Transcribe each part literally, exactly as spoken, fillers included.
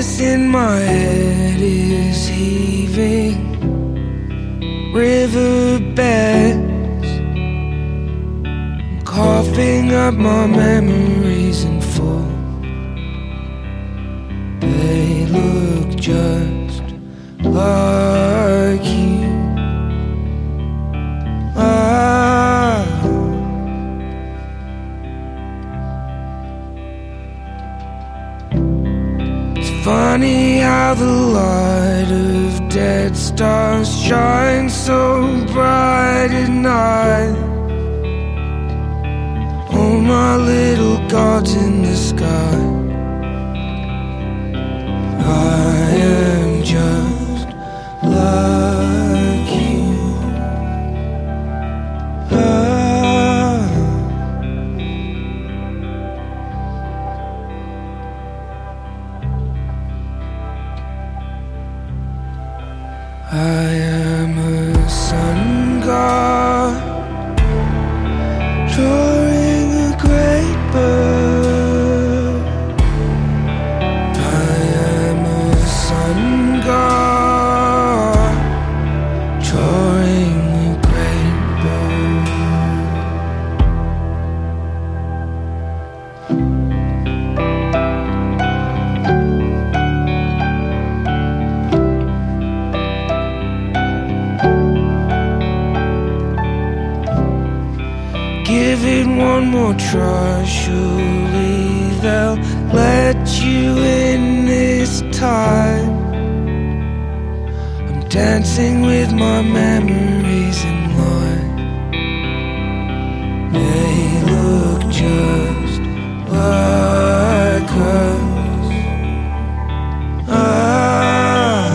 voice in my head is heaving riverbeds, coughing up my memories in full. They look just like you. Ah. It's funny how the light of dead stars shines so bright at night. Oh, my little gods in the sky, I am just like you. Ah. I am a sun god, drawing a great bird. I am a sun god, drawing a great bird. Give it one more try, surely they'll let you in this time. I'm dancing with my memories in line. They look just like us. Ah.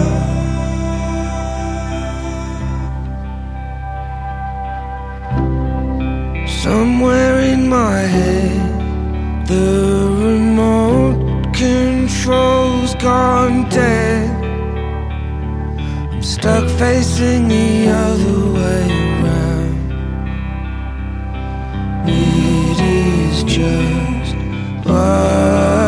Somewhere in my head, the remote control's gone dead. I'm stuck facing the other way around. It is just like